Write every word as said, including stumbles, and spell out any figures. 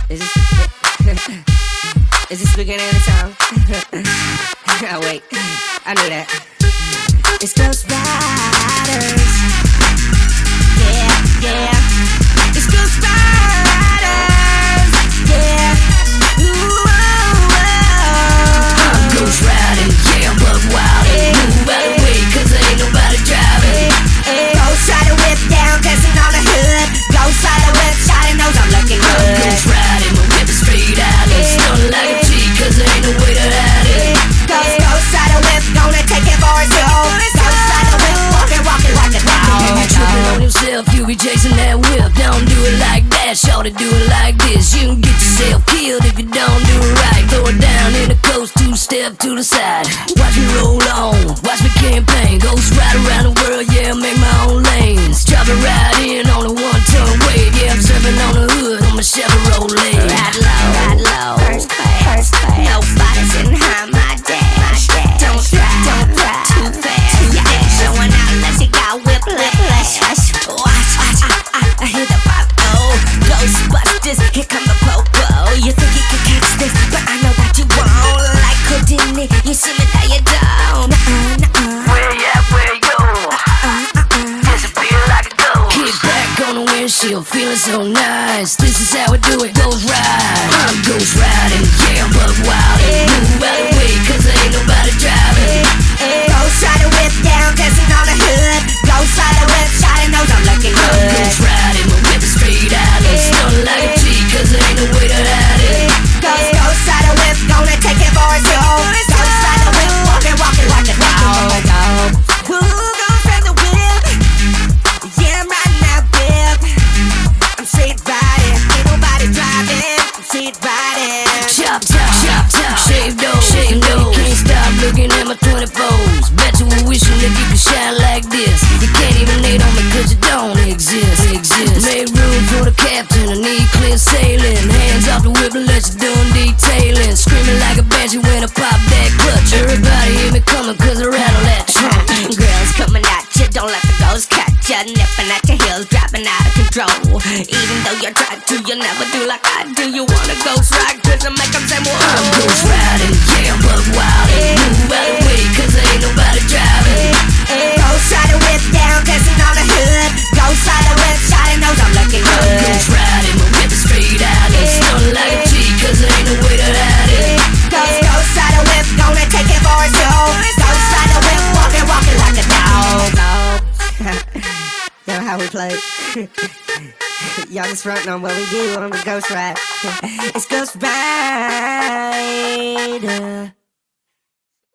Is this Is this the beginning of the song? Oh wait, I knew that. It's Ghost Riders. Yeah, yeah. It's Ghost Riders. Yeah. Ooh, oh, oh. I'm ghost riding, yeah, I'm buck wildin'. Move out the way, cause there ain't nobody driving. Ghost Rider whip down, dancing on the hood. Ghost Rider whip, shawty knows I'm looking I'm good. ghost riding, my whip is straight out. I'm stunning like a G, cause there ain't no way to hide it. Ghost, Ghost Rider whip, gonna take it for a show. Ghost Rider whip, walking, walking like a dog. If you tripping on yourself, you be chasing that whip. Don't do it like that, shorty, do it like this. You can get yourself killed if you don't do it right. Throw it down in the coast, two step to the side. Watch me roll on, watch me campaign. Ghost ride around the world, yeah, make my own lanes. Drop it right in on a one-ton wave. Yeah, I'm serving on the hood on my Chevrolet. Ride low, ride low, first class, first class. Nobody's sitting behind my dash. Don't drive, don't drive too fast. You ain't showing out unless you got whiplash. Watch, watch, I, I, I hear the pop. Oh, Ghostbusters, here come the popo. You think you can catch this, but I know that you won't. Like Houdini, you see me now you don't. Nuh-uh, nuh-uh. Where you at, where you go? Disappear like a ghost. Kick back on the windshield, feeling so nice. This is how we do it, ghost ride. I'm ghost riding, yeah, I'm buck wildin'. Move out the way, cause there ain't nobody driving. Ghost Rider whip down, dancing on the hood. Ghost Rider whip, shawty knows I'm looking I'm good. ghost riding, my whip is straight out. I'm stunning like a G, cause there ain't no way to hide it. Ghost, Ghost Rider whip, gonna take it for a show. Ghost Rider whip, walking, walking like a dog. Who gon' ride the whip? Yeah, I'm riding that whip. I'm street riding, ain't nobody driving. I'm street riding. Chop, chop, chop, chop, shave those, shave those. You can't stop looking at my twenty-fours. Bet you were wishing that you could shine like this. You can't even hate on me cause you don't exist, exist. Make room for the captain, I need clear sailing. Hands off the whip and let you done detailing. Screaming like a banshee when I pop that clutch. Everybody hear me coming cause I rattle that trunk. Girls coming at you, don't let the ghost catch ya. Nipping at your heels, dropping out of control. Even though you try to, you'll never do like I do. You wanna ghost ride, cause I make them say, whoa. I'm ghost riding, yeah, I'm buck wildin'. Move out the way cause there ain't nobody driving. Ghost Rider whip down, dancing on the hood. Ghost Rider whip, shawty knows I'm looking I'm good. ghost riding, my whip is straight out. I'm stunning like a G cause there ain't no way to hide it. Ghost, Ghost Rider whip, gonna take it for a show. Ghost Rider whip, walking, walking like a dog. Know how we play. Y'all just frontin' on what we do on the Ghost Ride. It's Ghost Rider.